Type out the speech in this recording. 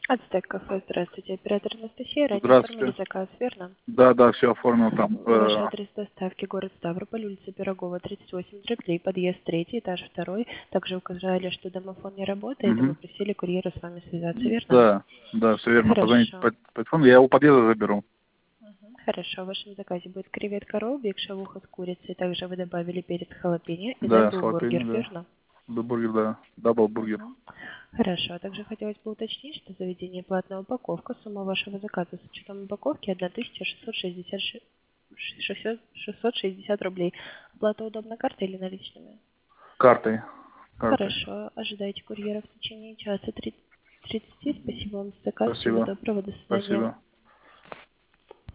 Ацтек кафе, здравствуйте. Оператор Анастасия, ранее оформили Здравствуйте. заказ, верно? Да, да, все оформил там. Ваш адрес доставки город Ставрополь, улица Пирогова, 38/3, подъезд 3, этаж 2. Также указали, что домофон не работает, и Мгм. попросили курьера с вами связаться, верно? Да, да, все верно. Позвоните Хорошо. по телефону, я у подъезда заберу. Хорошо, в вашем заказе будет креветка ролл, биг шавуха с курицей. Также вы добавили перец халапеньо и Да, дабл халапеньо, бургер, да. верно? Бургер, да. Дабл бургер. Мгм. Хорошо, а также хотелось бы уточнить, что заведение платная упаковка, сумма вашего заказа с учетом упаковки 1660 рублей. Оплата удобна картой или наличными? Картой. Картой. Хорошо, ожидайте курьера в течение часа 30. Спасибо вам за заказ, всего Спасибо. доброго, до свидания. Спасибо.